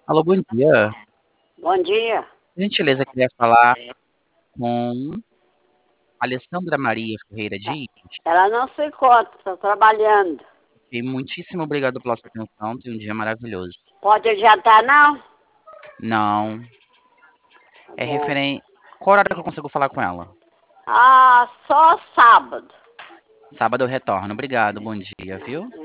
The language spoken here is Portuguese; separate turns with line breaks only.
Alô, bom dia.
Bom dia.
Por gentileza, queria falar com Alessandra Maria Ferreira Dias.
Ela não se encontra, está trabalhando.
E muitíssimo obrigado pela sua atenção. Tenha um dia maravilhoso.
Pode adiantar, não?
Não,
Tá
é
bom.
referente. Qual horário que eu consigo falar com ela?
Ah, só sábado.
Sábado eu retorno. Obrigado, bom dia, viu?